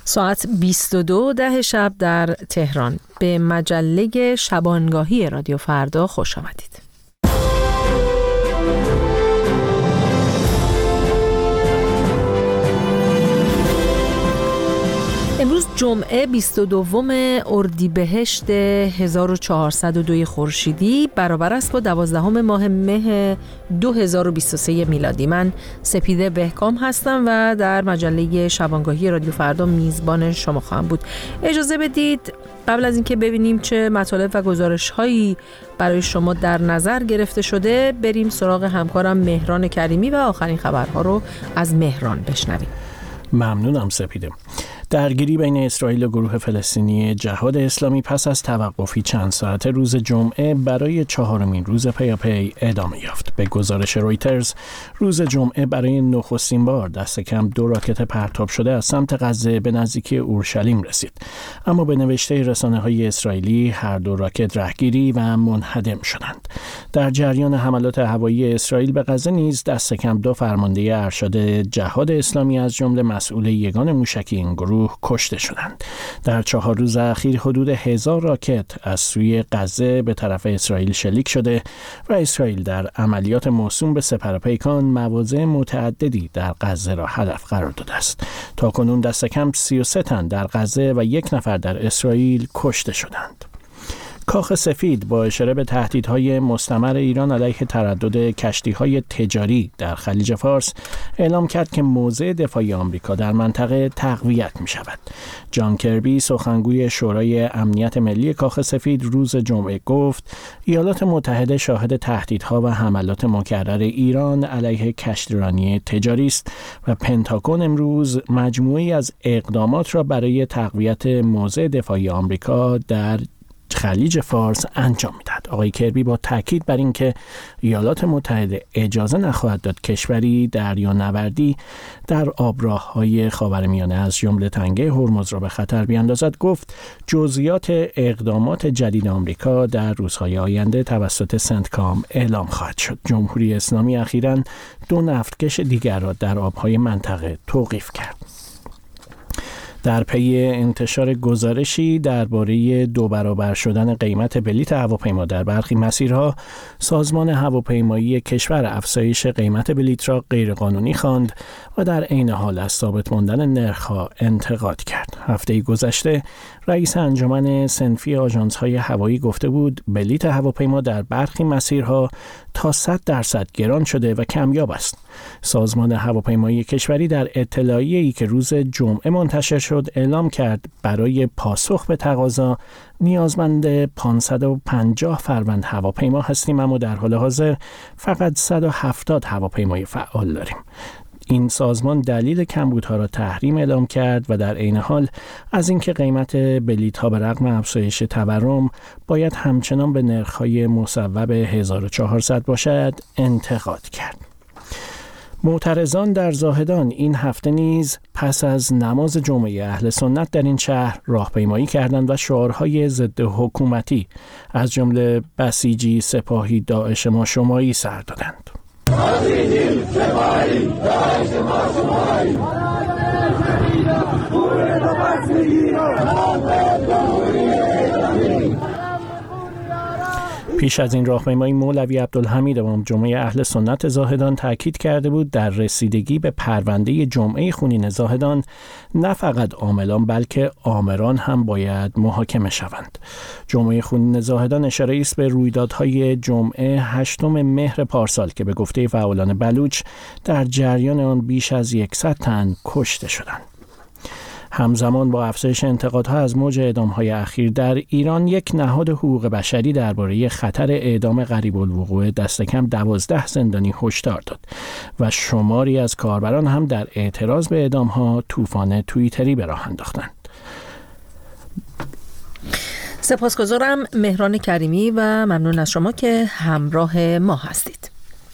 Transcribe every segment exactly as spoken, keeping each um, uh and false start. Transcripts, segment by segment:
ساعت بیست و دو ده شب در تهران. به مجله شبانگاهی رادیو فردا خوش آمدید. امروز جمعه بیست و دوم اردیبهشت هزار و چهارصد و دو خورشیدی برابر است با دوازدهم ماه مه دو هزار و بیست و سه میلادی. من سپیده بهکام هستم و در مجله شبانگاهی رادیو فردا میزبان شما خواهم بود. اجازه بدید قبل از اینکه ببینیم چه مطالب و گزارش‌هایی برای شما در نظر گرفته شده، بریم سراغ همکارم مهران کریمی و آخرین خبرها رو از مهران بشنویم. ممنونم سپیده. درگیری بین اسرائیل و گروه فلسطینی جهاد اسلامی پس از توقفی چند ساعته روز جمعه برای چهارمین روز پیاپی ادامه یافت. به گزارش رویترز روز جمعه برای نخستین بار دست کم دو راکت پرتاب شده از سمت غزه به نزدیکی اورشلیم رسید، اما به نوشته رسانه‌های اسرائیلی هر دو راکت رهگیری و منهدم شدند. در جریان حملات هوایی اسرائیل به غزه نیز دست کم دو فرمانده ارشد جهاد اسلامی از جمله مسئول یگان موشکی این گروه کشته شدند. در چهار روز اخیر حدود هزار راکت از سوی غزه به طرف اسرائیل شلیک شده و اسرائیل در عملیات موسوم به سپرپیکان مواضع متعددی در غزه را هدف قرار داده است. تاکنون دست کم سی و سه تن در غزه و یک نفر در اسرائیل کشته شدند. کاخ سفید با اشاره به تهدیدهای مستمر ایران علیه تردد کشتی‌های تجاری در خلیج فارس اعلام کرد که موضع دفاعی آمریکا در منطقه تقویت می‌شود. جان کربی سخنگوی شورای امنیت ملی کاخ سفید روز جمعه گفت ایالات متحده شاهد تهدیدها و حملات مکرر ایران علیه کشتیرانی تجاری است و پنتاگون امروز مجموعه‌ای از اقدامات را برای تقویت موضع دفاعی آمریکا در خلیج فارس انجام میدهد. آقای کربی با تاکید بر اینکه ایالات متحده اجازه نخواهد داد کشوری دریانوردی در آبراه‌های خاورمیانه از جمله تنگه هرمز را به خطر بیاندازد، گفت جزئیات اقدامات جدید آمریکا در روزهای آینده توسط سنتکام اعلام خواهد شد. جمهوری اسلامی اخیراً دو نفتکش دیگر را در آبهای منطقه توقیف کرد. در پی انتشار گزارشی درباره دو برابر شدن قیمت بلیط هواپیما در برخی مسیرها، سازمان هواپیمایی کشور افزایش قیمت بلیط را غیرقانونی خواند و در عین حال از ثابت ماندن نرخ‌ها انتقاد کرد. هفته گذشته رئیس انجمن صنفی آژانس‌های هوایی گفته بود بلیط هواپیما در برخی مسیرها تا صد درصد گران شده و کمیاب است. سازمان هواپیمایی کشوری در اطلاعیه‌ای که روز جمعه منتشر شد اعلام کرد برای پاسخ به تقاضا نیازمند پانصد و پنجاه فروند هواپیما هستیم، اما در حال حاضر فقط صد و هفتاد هواپیمای فعال داریم. این سازمان دلیل کمبودها را تحریم اعلام کرد و در عین حال از اینکه قیمت بلیط‌ها به رغم افزایش تورم باید همچنان به نرخ‌های مصوب هزار و چهارصد باشد انتقاد کرد. معترضان در زاهدان این هفته نیز پس از نماز جمعه اهل سنت در این شهر راهپیمایی کردند و شعارهای ضد حکومتی از جمله بسیجی سپاهی داعش ما شمایی سر دادند. پیش از این راهپیمایی مولوی عبدالحمید امام جمعه اهل سنت زاهدان تاکید کرده بود در رسیدگی به پرونده جمعه خونین زاهدان نه فقط عاملان بلکه آمران هم باید محاکمه شوند. جمعه خونین زاهدان اشاره است به رویدادهای جمعه هشتم مهر پارسال که به گفته فعالان بلوچ در جریان آن بیش از صد تن کشته شدند. همزمان با افزایش انتقادها از موج اعدام‌های اخیر در ایران، یک نهاد حقوق بشری درباره خطر اعدام قریب الوقوع دست کم دوازده زندانی هشدار داد و شماری از کاربران هم در اعتراض به اعدام‌ها طوفان توییتری به راه انداختند. سپاسگزارم مهران کریمی و ممنون از شما که همراه ما هستید.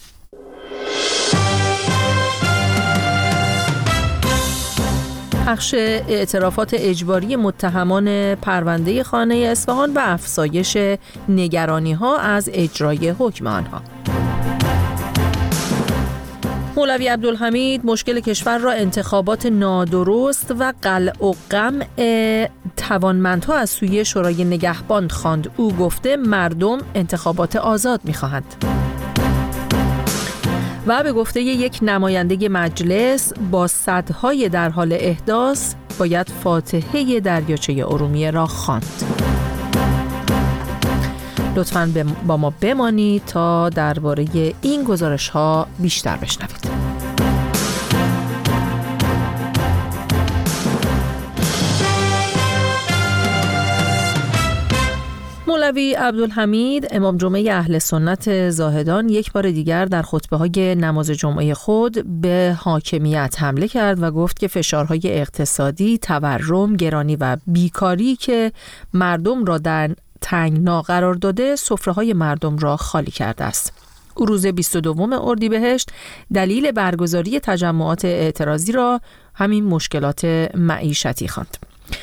پخش اعترافات اجباری متهمان پرونده خانه اصفهان و افزایش نگرانی‌ها از اجرای حکم آنها. مولوی عبدالحمید مشکل کشور را انتخابات نادرست و قلع و قمع توانمندها از سوی شورای نگهبان خواند. او گفته مردم انتخابات آزاد می‌خواهند. و به گفته یک نماینده مجلس با سدهای در حال احداث باید فاتحه دریاچه ارومیه را خواند. لطفاً با ما بمانید تا درباره این گزارش‌ها بیشتر بشنوید. مولوی عبدالحمید امام جمعه اهل سنت زاهدان یک بار دیگر در خطبه‌های نماز جمعه خود به حاکمیت حمله کرد و گفت که فشارهای اقتصادی، تورم، گرانی و بیکاری که مردم را در تنگنا قرار داده سفره‌های مردم را خالی کرده است. او روز بیست و دوم اردیبهشت دلیل برگزاری تجمعات اعتراضی را همین مشکلات معیشتی خواند.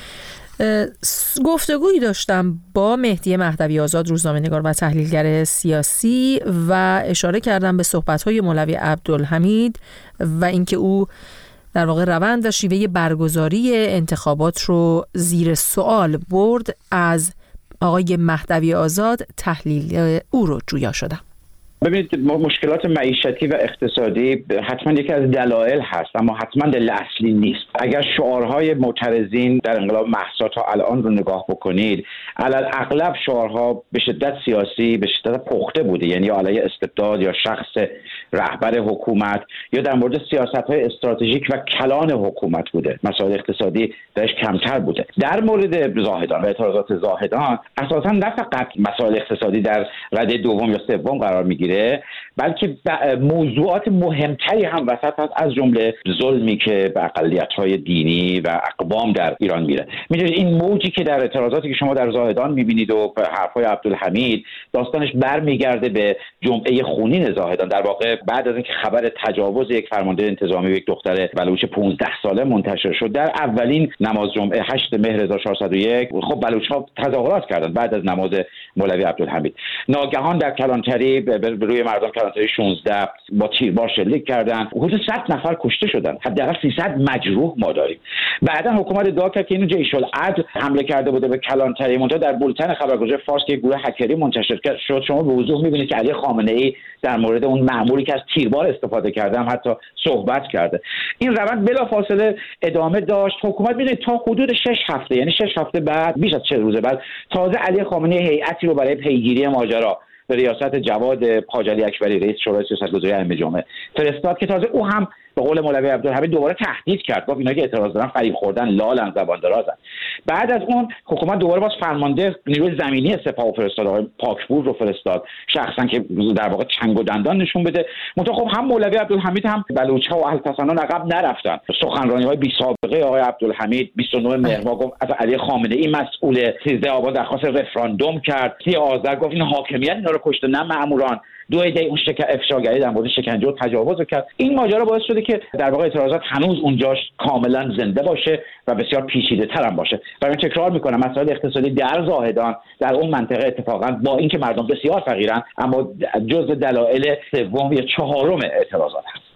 گفتگویی داشتم با مهدی مهدوی آزاد، روزنامه‌نگار و تحلیلگر سیاسی، و اشاره کردم به صحبت‌های مولوی عبدالحمید و اینکه او در واقع روند و شیوه برگزاری انتخابات رو زیر سوال برد. از آقای مهدوی آزاد تحلیل او رو جویا شدم. ببینید، مشکلات معیشتی و اقتصادی حتما یکی از دلایل هست، اما حتما دلیل اصلی نیست. اگر شعارهای معترضین در انقلاب مهسا تا الان رو نگاه بکنید، علل اغلب شعارها به شدت سیاسی، به شدت پخته بوده، یعنی علیه استبداد یا شخص رهبر حکومت یا در مورد سیاست‌های استراتژیک و کلان حکومت بوده. مسائل اقتصادی درش کمتر بوده. در مورد زاهدان و اعتراضات زاهدان اساساً نه فقط مسائل اقتصادی در رده دوم یا سوم قرار می‌گیره، بلکه موضوعات مهمتری هم وسط هست، از جمله ظلمی که به اقلیت‌های دینی و اقوام در ایران میره. میدونید این موجی که در اعتراضاتی که شما در زاهدان میبینید و حرفای عبدالحمید، داستانش برمیگرده به جمعه خونین زاهدان. در واقع بعد از اینکه خبر تجاوز یک فرمانده انتظامی به یک دختر بلوچ پانزده ساله منتشر شد، در اولین نماز جمعه هشت مهر هزار و چهارصد و یک، خب بلوچ‌ها تظاهرات کردند بعد از نماز مولوی عبدالحمید. ناگهان در کلانتری به روی مردم کلانتری شانزده با تیربار شلیک کردن، حدود صد نفر کشته شدن، حداقل سیصد مجروح ما داریم. بعدا حکومت ادعا کرد که اینو جیش العدل حمله کرده بوده به کلانتری، منتها در بولتن خبرگزاری فارس که گروه هکری منتشر شد، شما به وضوح می‌بینید که علی خامنه‌ای در مورد اون مأموری که از تیربار استفاده کرده هم حتی صحبت کرده. این روند بلافاصله ادامه داشت. حکومت می‌دونید تا حدود شش هفته، یعنی شش هفته بعد، بیش از چهل روز بعد، تازه علی خامنه‌ای هیئتی رو برای پیگیری ماجرا به ریاست جواد حاجی اکبری، رئیس شورای سیاستگذاری ائمه جمعه فرستاد که تازه او هم به قول مولوی عبدالحمید دوباره تهدید کرد، گفت اینا که اعتراض دارن فریب خوردن، لالن، زبان درازن. بعد از اون حکومت دوباره باز فرمانده نیروی زمینی سپاه فرستاد، آقای پاکپور رو فرستاد، شخصا که در واقع چنگ و دندان نشون بده. منتها خب هم مولوی عبدالحمید هم بلوچ‌ها و اهل تسنن عقب نرفتن. سخنرانی‌های بی سابقه آقای عبدالحمید بیست و نه مهر گفت از علی خامنه‌ای مسئول، سیزده آبان درخواست رفراندوم کرد، سی آذر گفت این حاکمیت اینا رو کشته نه مأموران، دو ایده اون شک افشاگری در مورد شکنجه و تجاوز کرد. این ماجرا باعث شده که در واقع اعتراضات هنوز اونجاش کاملا زنده باشه و بسیار پیچیده‌تر هم باشه. برای تکرار میکنم، مسائل اقتصادی در زاهدان در اون منطقه اتفاقا با اینکه مردم بسیار فقیرن، اما جزء دلایل سوم یا چهارم اعتراضات هست.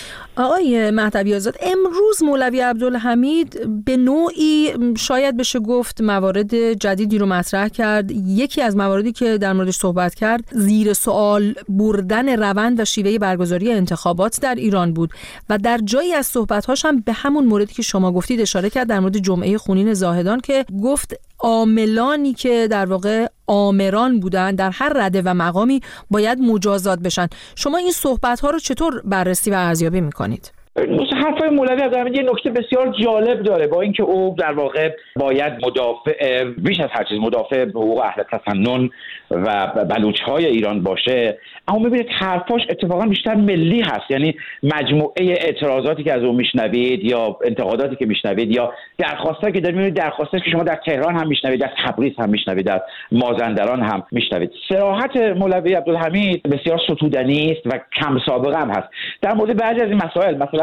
آقای مهدوی آزاد، امروز مولوی عبدالحمید به نوعی شاید بشه گفت موارد جدیدی رو مطرح کرد. یکی از مواردی که در موردش صحبت کرد زیر سوال بردن روند و شیوه برگزاری انتخابات در ایران بود و در جایی از صحبت‌هاش هم به همون موردی که شما گفتید اشاره کرد، در مورد جمعه خونین زاهدان، که گفت عاملانی که در واقع آمران بودن در هر رده و مقامی باید مجازات بشن. شما این صحبت‌ها رو چطور بررسی و ارزیابی می‌کنید؟ حرفای مولوی عبدالحمید یه نکته بسیار جالب داره، با اینکه او در واقع باید مدافع بیش از هر چیز مدافع حقوق اهل تسنن و بلوچ‌های ایران باشه، اما می‌بینید حرفاش اتفاقا بیشتر ملی هست. یعنی مجموعه اعتراضاتی که از او میشنوید یا انتقاداتی که میشنوید یا درخواستی که دارید، می‌بینید درخواستی که شما در تهران هم میشنوید، در تبریز هم میشنوید، در مازندران هم میشنوید. صراحت مولوی عبدالحمید بسیار ستودنی است و کم سابقه هم هست. در مورد بعضی از این مسائل، مثلا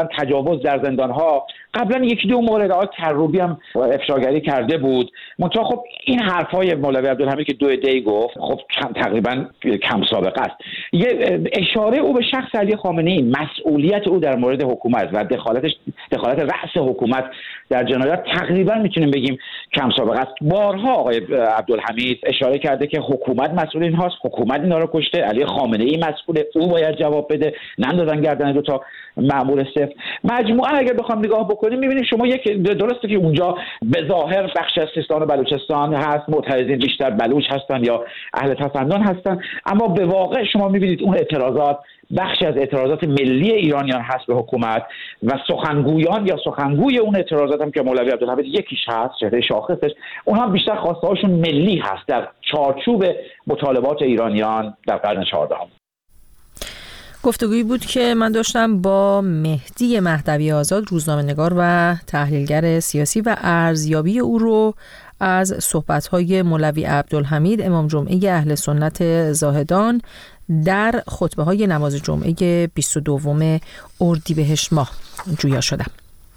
کردن، تجاوز در زندان‌ها. قبلا یکی دو مورد آقای کروبی هم افشاگری کرده بود. منتها خب این حرفای مولوی عبدالحمید که دو دی گفت خب تقریبا کم سابقه است. یه اشاره او به شخص علی خامنه‌ای، مسئولیت او در مورد حکومت و دخالتش دخالت رأس حکومت در جنایات تقریبا میتونیم بگیم کم سابقه است. بارها آقای عبدالحمید اشاره کرده که حکومت مسئول این هاست، حکومت اینا رو کشته، علی خامنه‌ای مسئوله، او باید جواب بده، نندازن گردن دو تا مأمور صفر. مجموعاً اگر بخوام نگاه بکنیم میبینیم شما یک درسته که اونجا به ظاهر بخش از سیستان و بلوچستان هست، معترضین بیشتر بلوچ هستن یا اهل تفنن هستن، اما به واقع شما میبینید اون اعتراضات بخشی از اعتراضات ملی ایرانیان هست به حکومت و سخنگویان یا سخنگوی اون اعتراضات هم که مولوی عبدالحمید یکیش هست، چهره شاخصش، اونها هم بیشتر خواسته هاشون ملی هست در چارچوب مطالبات ایرانیان در قرن چهاردهم. گفتگویی بود که من داشتم با مهدی مهدوی آزاد، روزنامه‌نگار و تحلیلگر سیاسی، و ارزیابی او رو از صحبت‌های مولوی عبدالحمید امام جمعه اهل سنت زاهدان در خطبه‌های نماز جمعه بیست و دوم اردیبهشت ماه جویا شدم.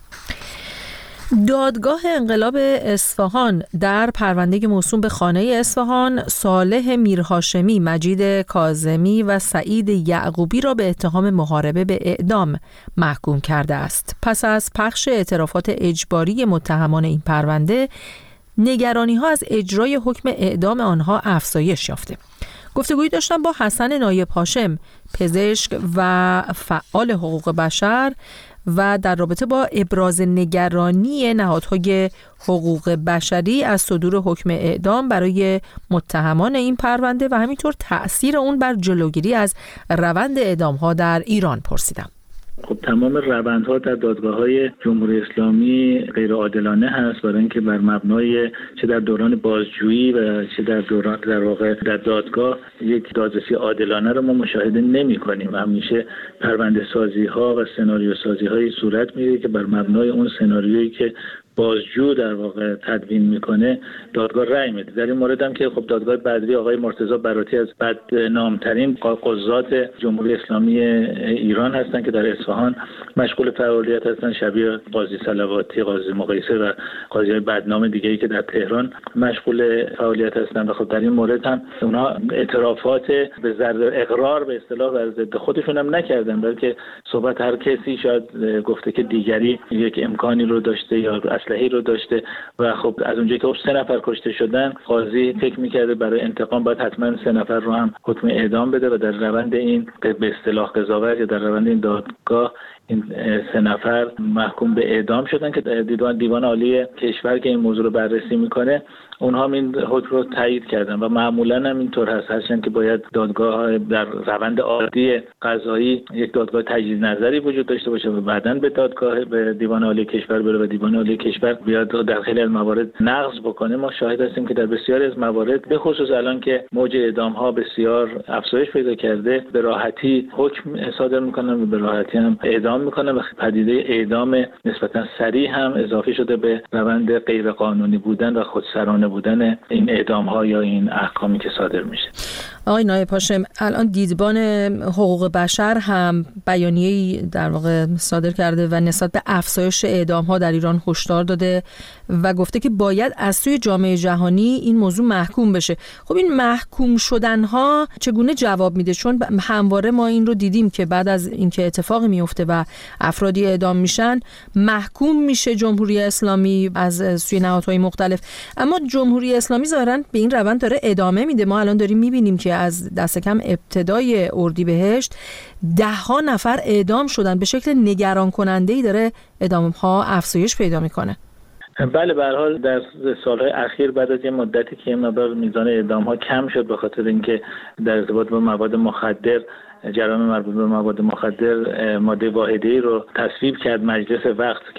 دادگاه انقلاب اصفهان در پرونده موسوم به خانه اصفهان صالح میرهاشمی، مجید کاظمی و سعید یعقوبی را به اتهام محاربه به اعدام محکوم کرده است. پس از پخش اعترافات اجباری متهمان این پرونده، نگرانی‌ها از اجرای حکم اعدام آنها افزایش یافته. گفتگویی داشتم با حسن نایب هاشم، پزشک و فعال حقوق بشر، و در رابطه با ابراز نگرانی نهادهای حقوق بشری از صدور حکم اعدام برای متهمان این پرونده و همینطور تأثیر اون بر جلوگیری از روند اعدام‌ها در ایران پرسیدم. خب تمام روندها در دادگاه‌های جمهوری اسلامی غیر عادلانه هست، برای اینکه بر مبنای چه در دوران بازجویی و چه در دوران در واقع در دادگاه یک دادرسی عادلانه رو ما مشاهده نمی‌کنیم و همیشه پرونده سازی‌ها و سناریو سازی‌های صورت می‌گیره که بر مبنای اون سناریویی که بازجو در واقع تدوین میکنه دادگاه رأی میده. در این مورد هم که خب دادگاه بدوی آقای مرتضی براتی از بدنامترین قضات جمهوری اسلامی ایران هستن که در اصفهان مشغول فعالیت هستن، شبیه قاضی صلواتی، قاضی مقایسه و قاضی‌های بدنام دیگه‌ای که در تهران مشغول فعالیت هستن. و خب در این مورد هم اونها اعترافات به ضرر اقرار به اصطلاح بر ضد خودشون هم نکردن، بلکه صحبت هر کسی شاید گفته که دیگری یک امکانی رو داشته یا اسلحه‌ای رو داشته و خب از اونجایی که سه نفر کشته شدن، قاضی فکر می‌کرده برای انتقام باید حتما سه نفر رو هم حکم اعدام بده و در روند این به اصطلاح قضاوت یا در روند این دادگاه این سه نفر محکوم به اعدام شدن که دیوان دیوان عالی کشور که این موضوع رو بررسی میکنه اونها این حکم رو تایید کردن و معمولا هم اینطور هست هستن که باید دادگاه در روند عادی قضایی یک دادگاه تجدید نظری وجود داشته باشه و بعداً به دادگاه به دیوان عالی کشور بره و دیوان عالی کشور بیاد در خیلی از موارد نقض بکنه. ما شاهد هستیم که در بسیاری از موارد به خصوص الان که موج اعدام ها بسیار افزایش پیدا کرده به راحتی حکم صادر میکنن و به راحتی هم اعدام میکنن و پدیده اعدام نسبتا سریع هم اضافه شده به روند غیر قانونی بودن و خودسرانه بودن این اعدام ها یا این احکامی که صادر میشه. آقای نایب هاشم، الان دیدبان حقوق بشر هم بیانیه‌ای در واقع صادر کرده و نسبت به افزایش اعدام ها در ایران هشدار داده و گفته که باید از سوی جامعه جهانی این موضوع محکوم بشه. خب این محکوم شدن ها چگونه جواب میده؟ چون همواره ما این رو دیدیم که بعد از اینکه اتفاقی میفته و افرادی اعدام میشن محکوم میشه جمهوری اسلامی از سوی نهادهای مختلف، اما جمهوری اسلامی ظاهرا به این روند داره ادامه میده. ما الان داریم میبینیم که از دست کم ابتدای اردیبهشت ده ها نفر اعدام شدن، به شکل نگران کننده‌ای داره اعدام ها افزایش پیدا میکنه. بله، به هر حال در سالهای اخیر بعد از یه مدتی که مقدار میزان اعدام ها کم شد به خاطر اینکه در ارتباط با مواد مخدر جرائم مربوط به مواد مخدر ماده واحده‌ای رو تصویب کرد مجلس وقت که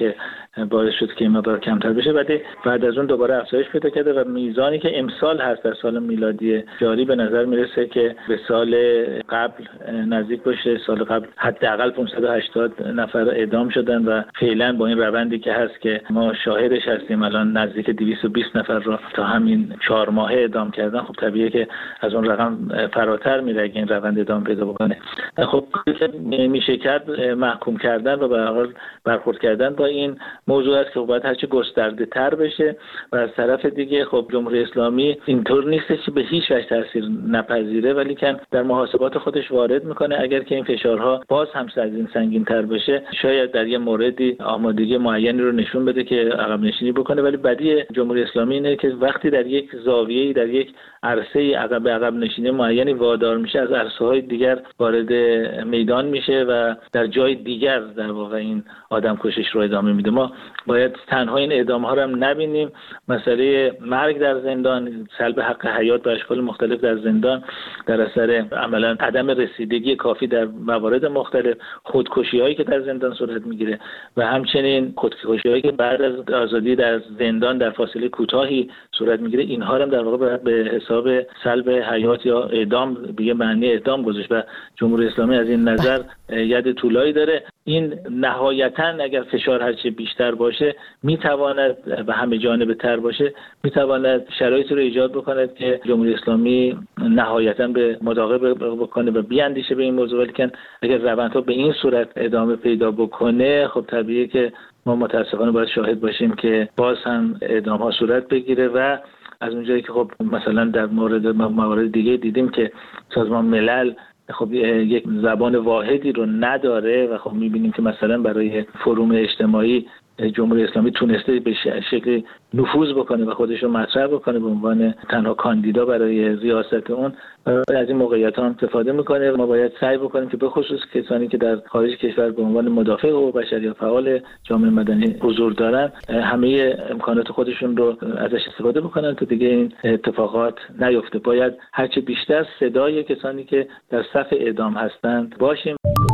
باعث شد که این مقدار کمتر بشه، ولی بعد از اون دوباره افزایش پیدا کرده و میزانی که امسال هست در سال میلادی جاری به نظر میرسه که به سال قبل نزدیک باشه. سال قبل حداقل پانصد و هشتاد نفر اعدام شدن و فعلا با این روندی که هست که ما شاهدش هستیم الان نزدیک دویست و بیست نفر را تا همین چهار ماه اعدام کردن. خب طبیعیه که از اون رقم فراتر میره اگه این روند ادامه پیدا بکنه. خب میشه کرد محکوم کردن و به هر حال برخورد کردن با این موضوع است که باید هرچه گسترده تر بشه و از طرف دیگه خب جمهوری اسلامی اینطور نیست که به هیچ وجه تاثیر نپذیره، ولی که در محاسبات خودش وارد میکنه اگر که این فشارها باز هم از این سنگین تر بشه شاید در یه موردی آمادگی معینی رو نشون بده که عقب نشینی بکنه. ولی بدی جمهوری اسلامی اینه که وقتی در یک زاویه‌ای در یک عرصه‌ای عقب عقب نشینی معینی وادار میشه از عرصه‌های دیگر وارد میدان میشه و در جای دیگر در واقع این آدم کشش رو ادامه میده. ما باید تنها این اعدام‌ها رو هم نبینیم، مسئله مرگ در زندان، سلب حق حیات به اشکال مختلف در زندان در اثر عملاً عدم رسیدگی کافی در موارد مختلف، خودکشی‌هایی که در زندان صورت میگیره و همچنین خودکشی‌هایی که بعد از آزادی در زندان در فاصله کوتاهی صورت میگیره، اینها هم در واقع به حساب سلب حیات یا اعدام به معنی اعدام گذاشت و جمهوری اسلامی از این نظر ید طولایی داره. این نهایتاً اگر فشار هرچه بیشتر باشه میتواند و همه جانبه تر باشه میتواند شرایطی رو ایجاد بکنه که جمهوری اسلامی نهایتاً به مداقبه بکنه و بیاندیشه به این موضوع. ولی که اگر روندها به این صورت ادامه پیدا بکنه خب طبیعیه که ما متاسفانه باید شاهد باشیم که باز هم اعدام ها صورت بگیره و از اونجایی که خب مثلا در مورد موارد دیگه دیدیم که سازمان ملل خب یک زبان واحدی رو نداره و خب میبینیم که مثلا برای فروم اجتماعی جمهوری اسلامی تونسته به شکل نفوذ بکنه و خودش رو مطرح بکنه به عنوان تنها کاندیدا برای ریاست اون از این موقعیت ها استفاده میکنه. ما باید سعی بکنیم که به خصوص کسانی که در خارج کشور به عنوان مدافع حقوق بشر یا فعال جامعه مدنی حضور دارن همه امکانات خودشون رو ازش استفاده بکنن تا دیگه این اتفاقات نیفته. باید هرچه بیشتر صدای کسانی که در صف اعدام هستند باشیم.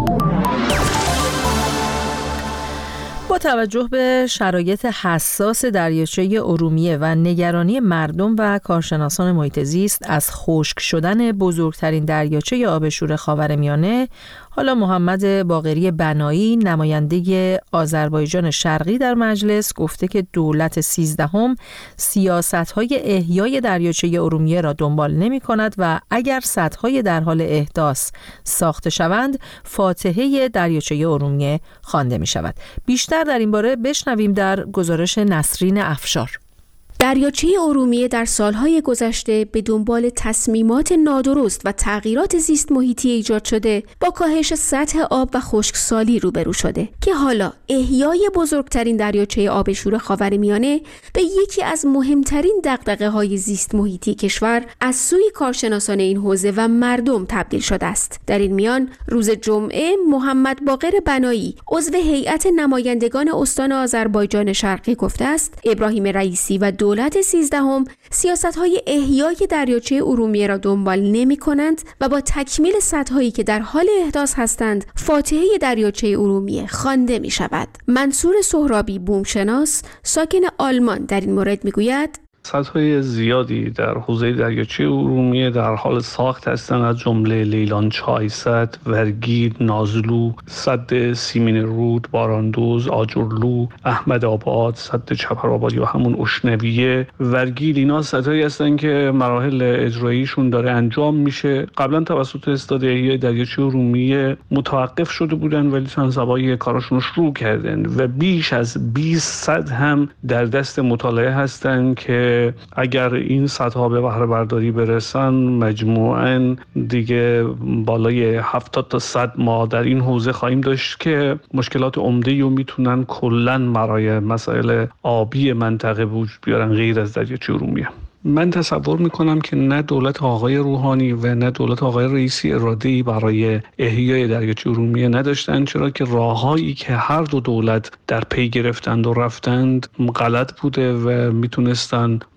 با توجه به شرایط حساس دریاچه ارومیه و نگرانی مردم و کارشناسان محیط زیست از خشک شدن بزرگترین دریاچه آبشور خاورمیانه، حالا محمد باقری بنایی نماینده آذربایجان شرقی در مجلس گفته که دولت سیزدهم سیاست‌های احیای دریاچه ارومیه را دنبال نمی‌کند و اگر سدهای در حال احداث ساخته شوند فاتحه دریاچه ارومیه خوانده می‌شود. بیشتر در این باره بشنویم در گزارش نسرین افشار. دریاچه ارومیه در سالهای گذشته به دنبال تصمیمات نادرست و تغییرات زیست محیطی ایجاد شده با کاهش سطح آب و خشکسالی روبرو شده که حالا احیای بزرگترین دریاچه آبشور خاورمیانه به یکی از مهمترین دغدغه‌های زیست محیطی کشور از سوی کارشناسان این حوزه و مردم تبدیل شده است. در این میان روز جمعه محمد باقر بنایی عضو هیئت نمایندگان استان آذربایجان شرقی گفته است ابراهیم رئیسی و دولت سیزدهم سیاست‌های احیای دریاچه ارومیه را دنبال نمی‌کنند و با تکمیل سدهایی که در حال احداث هستند فاتحه دریاچه ارومیه خوانده می‌شود. منصور سهرابی بومشناس ساکن آلمان در این مورد می‌گوید سدهای زیادی در حوزه دریاچه ارومیه در حال ساخت هستند، از جمله لیلان چای سد، ورگیر، نازلو، سد سیمین رود، باراندوز، آجرلو، احمد آباد، سد چپرآبادی و همون اشنویه. ورگیر اینا سدهایی هستند که مراحل اجراییشون داره انجام میشه. قبلا توسط استاد احیای دریاچه ارومیه متوقف شده بودن ولی چند سبایی کاراشون رو شروع کردن و بیش از بیست سد هم در دست مطالعه هستند که اگر این سدها به بهره برداری برسن مجموعاً دیگه بالای هفتاد تا صد ما در این حوزه خواهیم داشت که مشکلات عمده‌ای رو میتونن کلاً برای مسائل آبی منطقه وجود بیارن غیر از دریاچه ارومیه. من تصور میکنم که نه دولت آقای روحانی و نه دولت آقای رئیسی اراده‌ای برای احیای دریاچه ارومیه نداشتند، چرا که راههایی که هر دو دولت در پی گرفتند و رفتند غلط بوده و میتونستن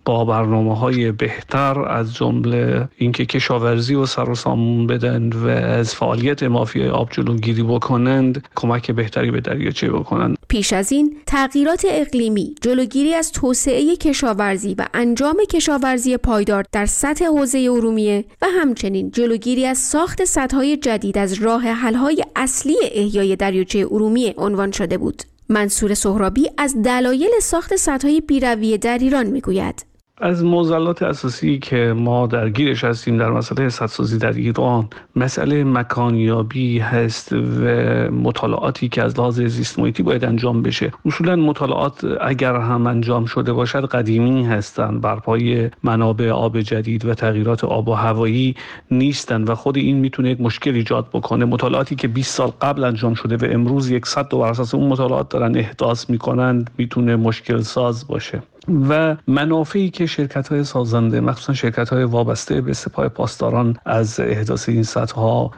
با برنامه‌های بهتر از جمله اینکه کشاورزی و سر و سامون بدن و از فعالیت مافیای آب جلوگیری بکنند، کمک بهتری به دریاچه بکنند. پیش از این تغییرات اقلیمی، جلوگیری از توسعه کشاورزی و انجام کشاورزی پایدار در سطح حوزه ارومیه و همچنین جلوگیری از ساخت سدهای جدید از راه حل‌های اصلی احیای دریاچه ارومیه عنوان شده بود. منصور سهرابی از دلایل ساخت سدهای بی‌رویه در ایران میگوید: از معضلات اساسی که ما درگیرش هستیم در مسئله سدسازی در ایران، مسئله مکانیابی هست و مطالعاتی که از لحاظ زیست محیطی باید انجام بشه. اصولا مطالعات اگر هم انجام شده باشد قدیمی هستند، بر پای منابع آب جدید و تغییرات آب و هوایی نیستند و خود این میتونه یک مشکل ایجاد بکنه. مطالعاتی که بیست سال قبل انجام شده و امروز صد و بر اساس اون مطالعات دارن احداث میکنند میتونه مشکل ساز باشه. و منافعی که شرکت‌های سازنده، مخصوصا شرکت‌های وابسته به سپاه پاسداران، از احداث این سدها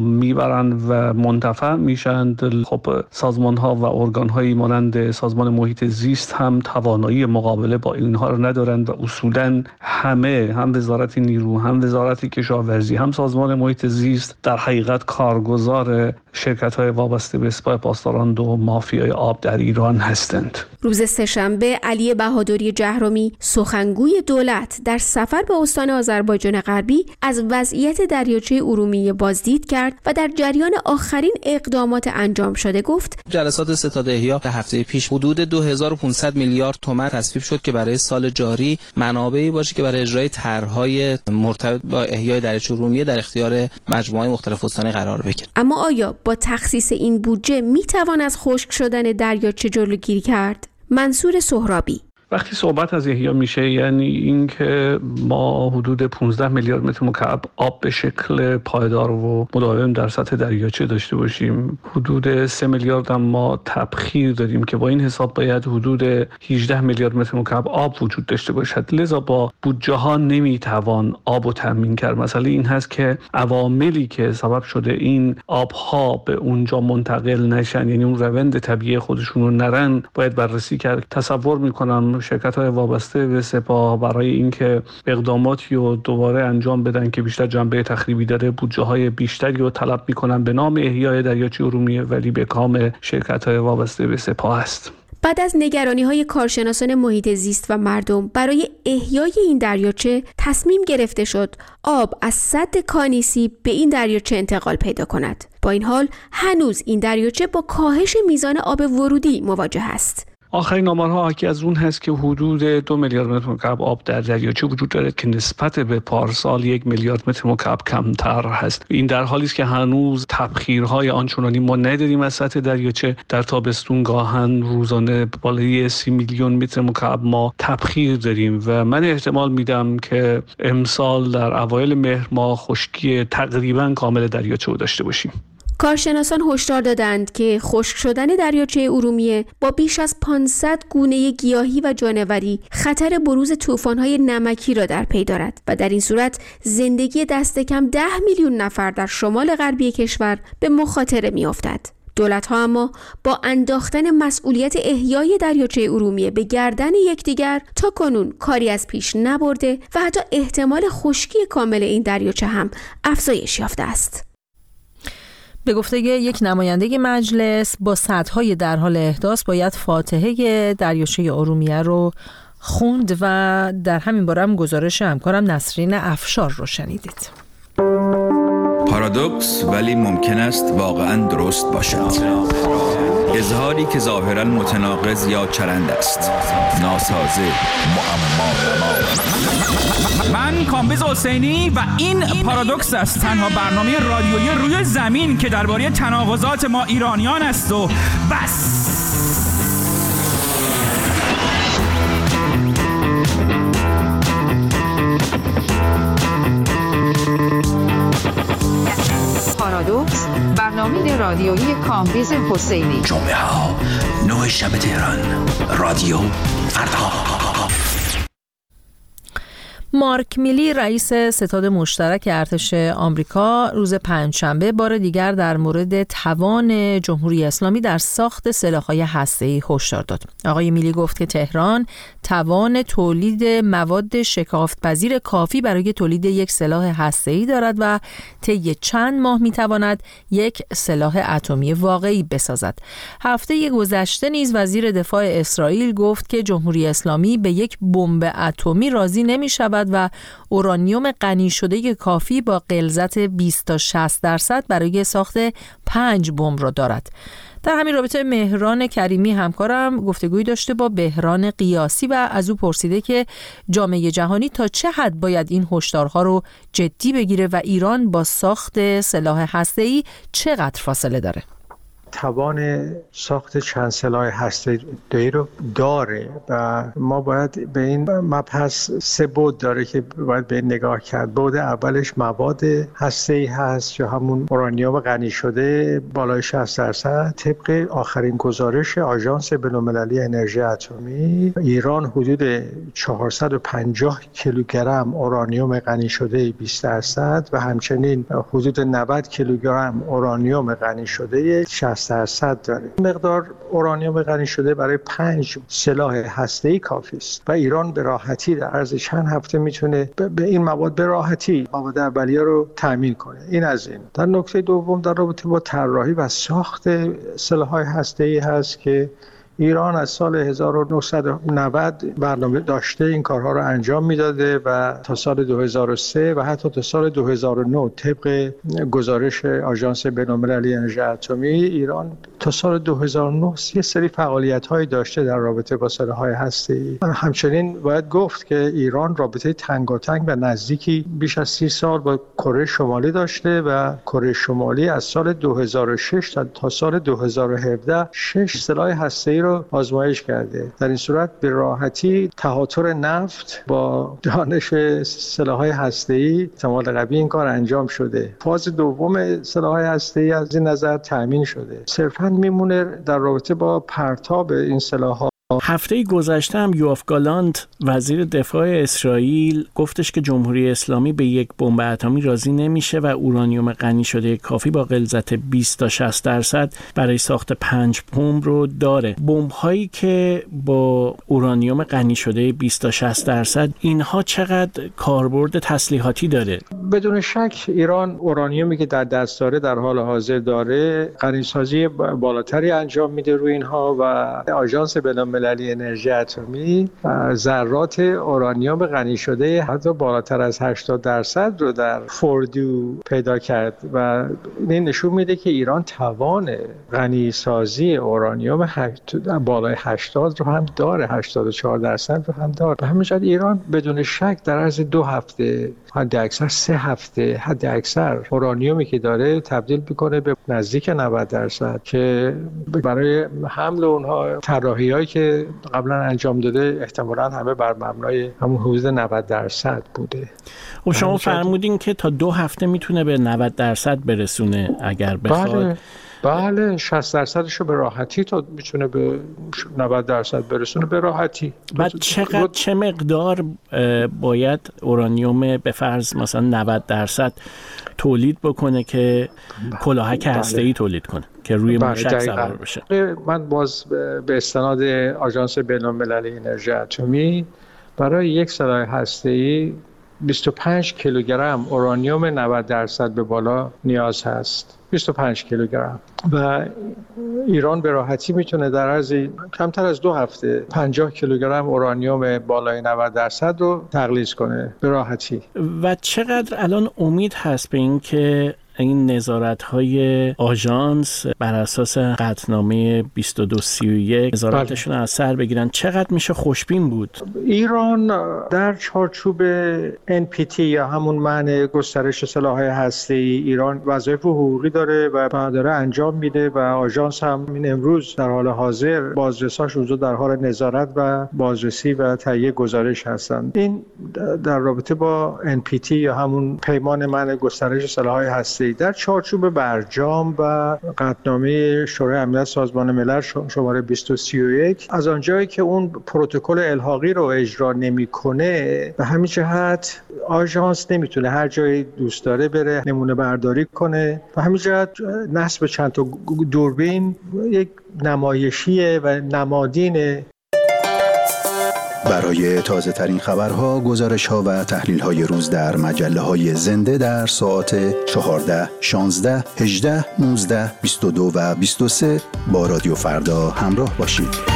میبرند و منتفع میشند، خب سازمان‌ها و ارگان‌هایی مانند سازمان محیط زیست هم توانایی مقابله با اینها رو ندارند و اصولاً همه، هم وزارت نیرو، هم وزارت کشاورزی، هم سازمان محیط زیست در حقیقت کارگزار شرکت‌های وابسته به سپاه پاسداران و مافیای آب در ایران هستند. روز سه‌شنبه علی بهادری جهرمی، سخنگوی دولت، در سفر به استان آذربایجان غربی از وضعیت دریاچه ارومیه بازدید کرد و در جریان آخرین اقدامات انجام شده گفت: جلسات ستاد احیا در هفته پیش حدود دو هزار و پانصد میلیارد تومان تصویب شد که برای سال جاری منابعی باشه که برای اجرای طرح‌های مرتبط با احیای دریاچه ارومیه در اختیار مجموعه‌های مختلف استانی قرار بگیرد. اما آیا با تخصیص این بودجه میتوان از خشک شدن دریاچه جلوگیری کرد؟ منصور سهرابی: وقتی صحبت از احیا میشه یعنی اینکه ما حدود پانزده میلیارد متر مکعب آب به شکل پایدار و مداوم در سطح دریاچه داشته باشیم. حدود سه میلیارد هم ما تبخیر داریم که با این حساب باید حدود هجده میلیارد متر مکعب آب وجود داشته باشد. لذا با بودجه ها نمیتوان آب رو تامین کرد. مسئله این هست که عواملی که سبب شده این آبها به اونجا منتقل نشن، یعنی اون روند طبیعی خودشون رو نرن، باید بررسی کرد. تصور میکنم شرکت‌های وابسته به سپاه برای اینکه اقداماتی رو دوباره انجام بدن که بیشتر جنبه تخریبی داره، بودجه‌های بیشتری رو طلب می‌کنن به نام احیای دریاچه ارومیه، ولی به کام شرکت‌های وابسته به سپاه است. بعد از نگرانی‌های کارشناسان محیط زیست و مردم برای احیای این دریاچه، تصمیم گرفته شد آب از سد کانیسی به این دریاچه انتقال پیدا کند. با این حال هنوز این دریاچه با کاهش میزان آب ورودی مواجه است. آخرین آمارها حاکی از اون هست که حدود دو میلیارد متر مکعب آب در دریاچه وجود دارد که نسبت به پارسال یک میلیارد متر مکعب کمتر هست. این در حالی است که هنوز تبخیرهای آنچنانی ما نداریم از سطح دریاچه. در تابستون گاهن روزانه بالای سی میلیون متر مکعب ما تبخیر داریم و من احتمال میدم که امسال در اوایل مهر ما خشکی تقریبا کامل دریاچه رو داشته باشیم. کارشناسان هشدار دادند که خشک شدن دریاچه ارومیه با بیش از پانصد گونه گیاهی و جانوری خطر بروز طوفان‌های نمکی را در پی دارد و در این صورت زندگی دست کم ده میلیون نفر در شمال غربی کشور به مخاطره می‌افتد. دولت‌ها اما با انداختن مسئولیت احیای دریاچه ارومیه به گردن یکدیگر تا کنون کاری از پیش نبرده و حتی احتمال خشکی کامل این دریاچه هم افزایش یافته است. به گفته یک نماینده مجلس، با سدهای در حال احداث باید فاتحه دریاچه ارومیه رو خوند و در همین باره هم گزارش همکارم نسرین افشار رو شنیدید. پارادوکس ولی ممکن است واقعاً درست باشد. اظهاری که ظاهراً متناقض یا چرند است. ناسازه، معما. من کامبیز حسینی و این پارادوکس است، تنها برنامه رادیویی روی زمین که درباره تناقضات ما ایرانیان است و بس. پارادوکس، برنامه رادیویی کامبیز حسینی. جمعه ها نه شب تهران، رادیو فردا. مارک میلی رئیس ستاد مشترک ارتش آمریکا روز پنجشنبه بار دیگر در مورد توان جمهوری اسلامی در ساخت سلاح‌های هسته‌ای هشدار داد. آقای میلی گفت که تهران توان تولید مواد شکافت‌پذیر کافی برای تولید یک سلاح هسته‌ای دارد و طی چند ماه می‌تواند یک سلاح اتمی واقعی بسازد. هفته گذشته نیز وزیر دفاع اسرائیل گفت که جمهوری اسلامی به یک بمب اتمی راضی نمی‌شود و اورانیوم غنی شده کافی با غلظت بیست تا شصت درصد برای ساخت پنج بمب را دارد. در همین رابطه مهران کریمی همکارم گفتگوی داشته با بهران قیاسی و از او پرسیده که جامعه جهانی تا چه حد باید این هشدارها رو جدی بگیره و ایران با ساخت سلاح هسته‌ای چقدر فاصله داره؟ توان ساخت چند سلاح هسته‌ای رو داره و ما باید به این مبحث سه بعد داره که باید به این نگاه کرد. بعد اولش مواد هسته‌ای هست یا همون اورانیوم غنی شده بالای شصت درصد. طبق آخرین گزارش آژانس بین‌المللی انرژی اتمی، ایران حدود چهارصد و پنجاه کیلوگرم اورانیوم غنی شده بیست درصد و همچنین حدود نود کیلوگرم اورانیوم غنی شده شصت درصد داره. مقدار اورانیوم غنی شده برای پنج سلاح هسته‌ای کافی است و ایران به راحتی در عرض چند هفته میتونه به این مواد به راحتی مواد اولیه رو تامین کنه. این از این. در نکته دوم در رابطه با طراحی و ساخت سلاح‌های هسته‌ای هست که ایران از سال هزار و نهصد و نود برنامه داشته این کارها رو انجام میداده و تا سال دو هزار و سه و حتی تا سال دو هزار و نه طبق گزارش آژانس بین‌المللی انرژی اتمی ایران تا سال دو هزار و نه یه سری فعالیت‌هایی داشته در رابطه با سلاح‌های هسته‌ای. همچنین باید گفت که ایران رابطه تنگاتنگ و نزدیکی بیش از سی سال با کره شمالی داشته و کره شمالی از سال دو هزار و شش تا سال دو هزار و هفده شش سلاح هسته‌ای رو آزمایش کرده. در این صورت به راحتی تهاتر نفت با دانش سلاح‌های هسته‌ای احتمال قوی این کار انجام شده. فاز دوم سلاح‌های هسته‌ای از این نظر تامین شده. صرفاً میمونه در رابطه با پرتاب این سلاح‌ها. هفته گذشته هم یوآف گالانت وزیر دفاع اسرائیل گفتش که جمهوری اسلامی به یک بمب اتمی راضی نمیشه و اورانیوم غنی شده کافی با غلظت بیست تا شصت درصد برای ساخت پنج بمب رو داره. بمب هایی که با اورانیوم غنی شده بیست تا شصت درصد اینها چقدر کاربرد تسلیحاتی داره؟ بدون شک ایران اورانیومی که در دست داره در حال حاضر داره غنیسازی بالاتری انجام میده روی اینها و آژانس بین‌المللی انرژی اتمی ذرات اورانیوم غنی شده حتی بالاتر از هشتاد درصد رو در فوردو پیدا کرد و این نشون میده که ایران توان غنی سازی اورانیوم بالای هشتاد رو هم داره، هشتاد و چهار درصد رو هم داره. به همین جهت ایران بدون شک در عرض دو هفته حد اکثر سه هفته حد اکثر اورانیومی که داره تبدیل میکنه به نزدیک نود درصد که برای حمل اونها طراحی‌هایی که قبلا انجام داده احتمالاً همه بر مبنای همون حدود نود درصد بوده. و شما فرمودین که تا دو هفته میتونه به نود درصد برسونه اگر بخواد. بله. بله شصت درصدش رو به راحتی تا میتونه به نود درصد برسونه به راحتی. بعد چقدر چه مقدار باید اورانیوم به فرض مثلا نود درصد تولید بکنه که کلاهک هسته‌ای تولید کنه که روی موشک سوار بشه؟ من باز به استناد آژانس بین‌المللی انرژی اتمی برای یک سلاح هسته‌ای بیست و پنج کیلوگرم اورانیوم نود درصد به بالا نیاز هست. بیست و پنج کیلوگرم و ایران به راحتی میتونه در عرض کمتر از دو هفته پنجاه کیلوگرم اورانیوم بالای نود درصد رو تخلیص کنه به راحتی. و چقدر الان امید هست به این که این نظارت‌های آژانس بر اساس قطعنامه بیست و دو سی و یک نظارتشون از سر بگیرن؟ چقدر میشه خوشبین بود؟ ایران در چارچوب ان پی تی یا همون معنی گسترش سلاح‌های هسته‌ای ایران وظایف حقوقی داره و داره انجام میده و آژانس هم این امروز در حال حاضر بازرساش اونجا در حال نظارت و بازرسی و تهیه گزارش هستند. این در رابطه با ان پی تی یا همون پیمان معنی گسترش سلاح‌های هسته‌ای هسته‌ای در چارچوب برجام و قطعنامه شورای امنیت سازمان ملل شماره بیست و سی و یک از آنجایی که اون پروتکل الحاقی رو اجرا نمی‌کنه، به همین جهت آژانس نمیتونه هر جایی دوست داره بره نمونه برداری کنه. به همین جهت نصب چند تا دوربین یک نمایشیه و نمادینه. برای تازه ترین خبرها، گزارش ها و تحلیل های روز در مجله های زنده در ساعت چهارده، شانزده، هجده، نوزده، بیست و دو و بیست و سه با رادیو فردا همراه باشید.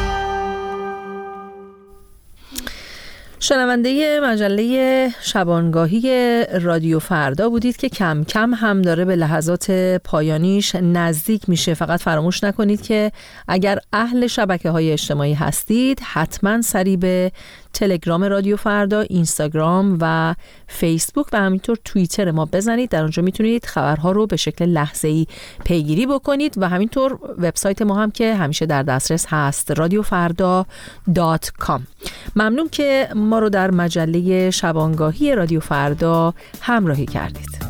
شنونده مجله شبانگاهی رادیو فردا بودید که کم کم هم داره به لحظات پایانیش نزدیک میشه. فقط فراموش نکنید که اگر اهل شبکه‌های اجتماعی هستید حتما سری به تلگرام رادیو فردا، اینستاگرام و فیسبوک و همینطور توییتر ما بزنید. در اونجا میتونید خبرها رو به شکل لحظه‌ای پیگیری بکنید و همینطور وبسایت ما هم که همیشه در دسترس هست، رادیو فردا دات کام. ممنون که ما رو در مجله شبانگاهی رادیو فردا همراهی کردید.